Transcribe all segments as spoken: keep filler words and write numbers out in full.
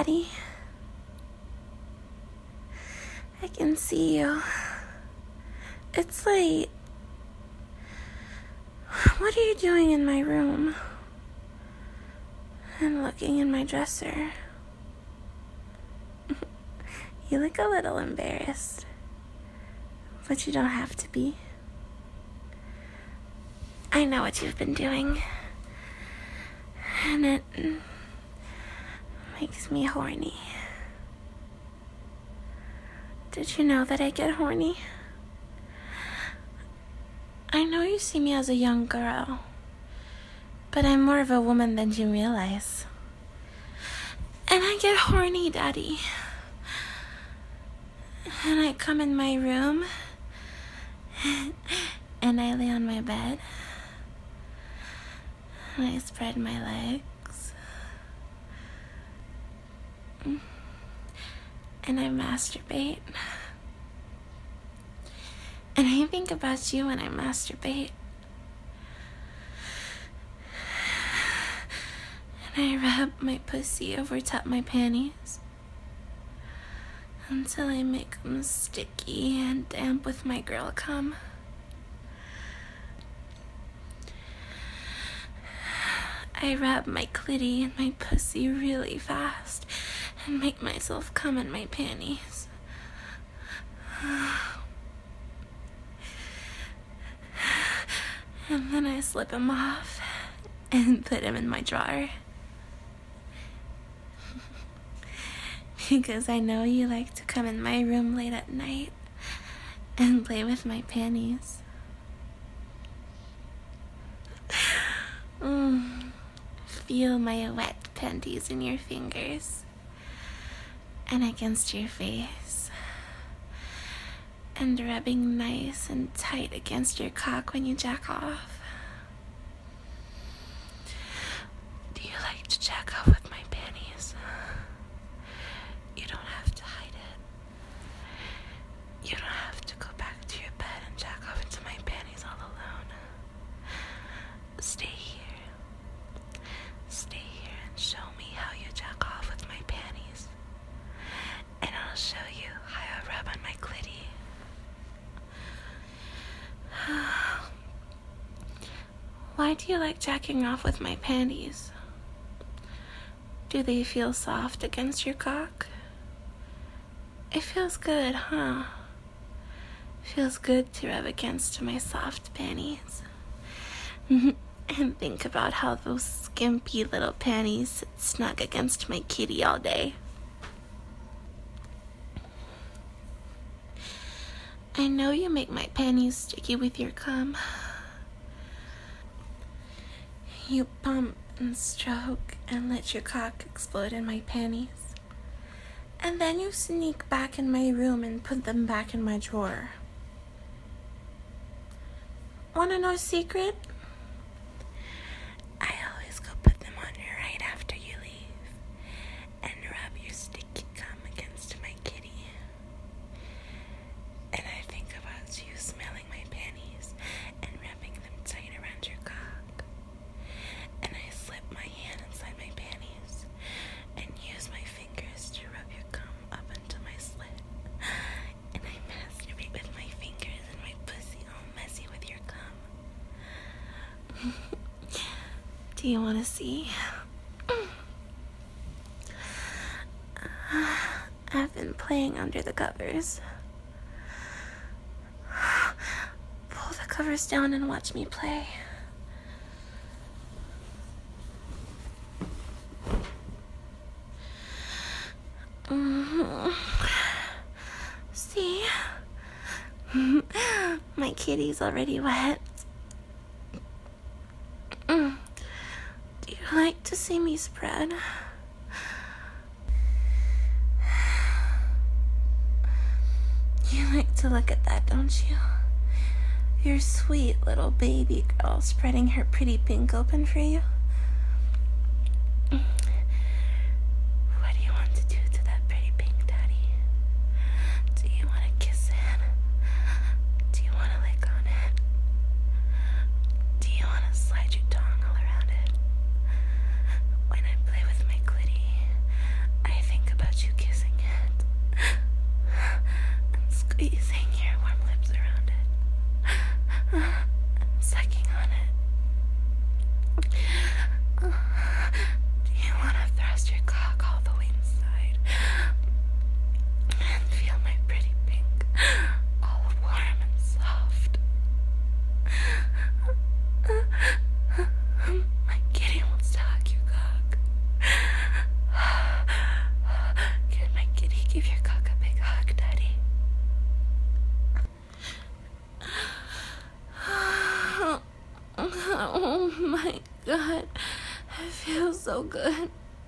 Daddy. I can see you. It's late. What are you doing in my room? And looking in my dresser. You look a little embarrassed. But you don't have to be. I know what you've been doing. And it makes me horny. Did you know that I get horny? I know you see me as a young girl, but I'm more of a woman than you realize. And I get horny, Daddy. And I come in my room, and I lay on my bed, and I spread my legs, and I masturbate. And I think about you when I masturbate. And I rub my pussy over top my panties until I make them sticky and damp with my girl cum. I rub my clitty and my pussy really fast and make myself cum in my panties. And then I slip him off and put him in my drawer. Because I know you like to come in my room late at night and play with my panties. Mm. Feel my wet panties in your fingers and against your face. And rubbing nice and tight against your cock when you jack off. Do you like to jack off with my panties? You don't have to hide it. You don't have to go back to your bed and jack off into my panties all alone. Stay here. Stay here and show me how you jack off with my panties. And I'll show you how I rub on my clitty. Why do you like jacking off with my panties? Do they feel soft against your cock? It feels good, huh? Feels good to rub against my soft panties. And think about how those skimpy little panties sit snug against my kitty all day. I know you make my panties sticky with your cum. You pump and stroke and let your cock explode in my panties. And then you sneak back in my room and put them back in my drawer. Wanna know a secret? I always go put them on you right after you leave and rub your sticky cum against my kitty. And I think about you smelling my panties and wrapping them tight around your cock. And I slip my hand inside my panties and use my fingers to rub your cum up into my slit. And I masturbate with my fingers and my pussy all messy with your cum. Do you want to see? I've been playing under the covers. Pull the covers down and watch me play. Mm-hmm. See? My kitty's already wet. Mm. Do you like to see me spread? You like to look at that, don't you? Your sweet little baby girl spreading her pretty pink open for you. What do you want to do to that pretty pink, Daddy? Do you want to kiss it? Do you want to lick on it? Do you want to slide your tongue all around it? When I play with my clitty, I think feels so good.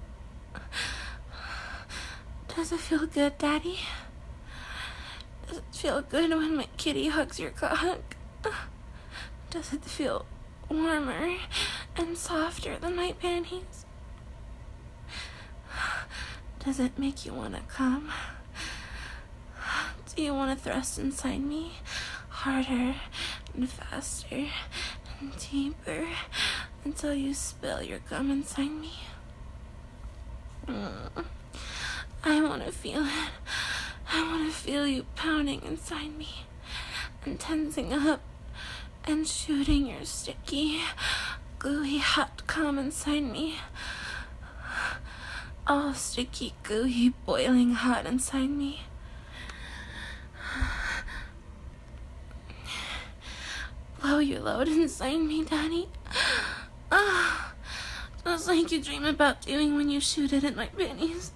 Does it feel good, Daddy? Does it feel good when my kitty hugs your cock? Does it feel warmer and softer than my panties? Does it make you want to come? Do you want to thrust inside me harder and faster and deeper until you spill your gum inside me? Mm. I want to feel it. I want to feel you pounding inside me and tensing up and shooting your sticky, gooey, hot cum inside me. All sticky, gooey, boiling hot inside me. Blow your load inside me, Daddy. Ah, just like you dream about doing when you shoot it in my panties.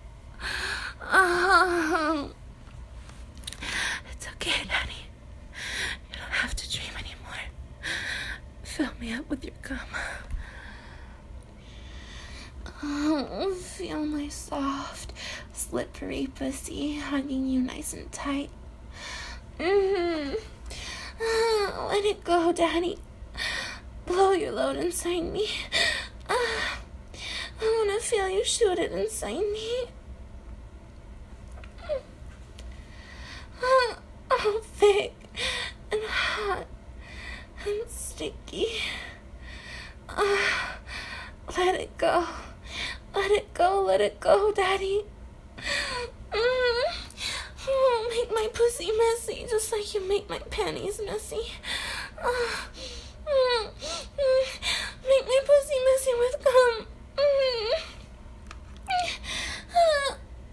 Ah, it's okay, Daddy. You don't have to dream anymore. Fill me up with your cum. Oh, feel my soft, slippery pussy hugging you nice and tight. Mm-hmm. Ah, let it go, Daddy. Blow your load inside me. Ah, I want to feel you shoot it inside me. Ah, all thick and hot and sticky. Ah, let it go. Let it go, let it go, Daddy. Mm. Oh, make my pussy messy, just like you make my panties messy. Uh, mm, mm, make my pussy messy with cum. Mm. Uh,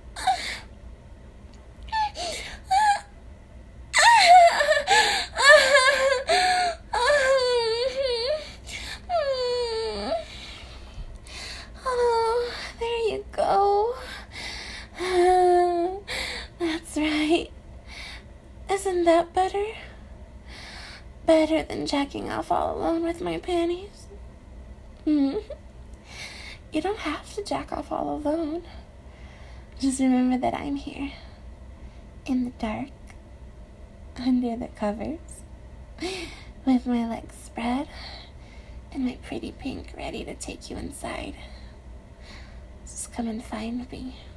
oh, there you go. That's right. Isn't that better? Better than jacking off all alone with my panties? Hmm. You don't have to jack off all alone. Just remember that I'm here. In the dark. Under the covers. With my legs spread. And my pretty pink ready to take you inside. Just come and find me.